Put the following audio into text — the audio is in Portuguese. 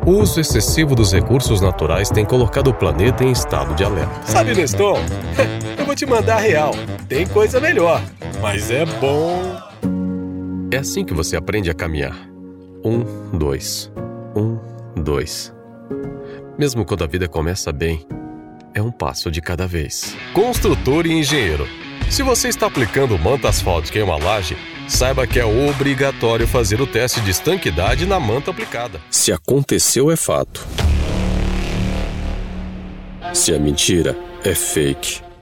O uso excessivo dos recursos naturais tem colocado o planeta em estado de alerta. Sabe, Nestor? Eu vou te mandar a real. Tem coisa melhor, mas é bom. É assim que você aprende a caminhar. 1, 2. 1, 2. Mesmo quando a vida começa bem, é um passo de cada vez. Construtor e engenheiro. Se você está aplicando manta asfáltica em uma laje, saiba que é obrigatório fazer o teste de estanquidade na manta aplicada. Se aconteceu, é fato. Se é mentira, é fake.